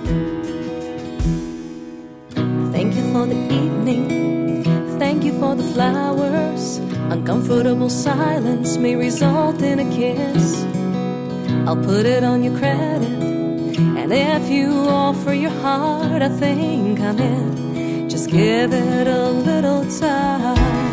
Thank you for the evening, thank you for the flowers. Uncomfortable silence may result in a kiss. I'll put it on your credit, and if you offer your heart, I think I'm in. Just give it a little time.